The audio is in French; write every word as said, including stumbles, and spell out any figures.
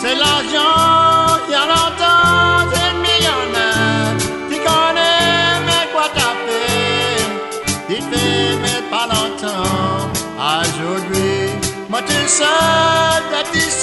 C'est l'argent, il y a longtemps, c'est le millionnaire. Tu connais, mais quoi t'as fait? Tu fais, mais pas longtemps. Aujourd'hui, moi tout seul, t'as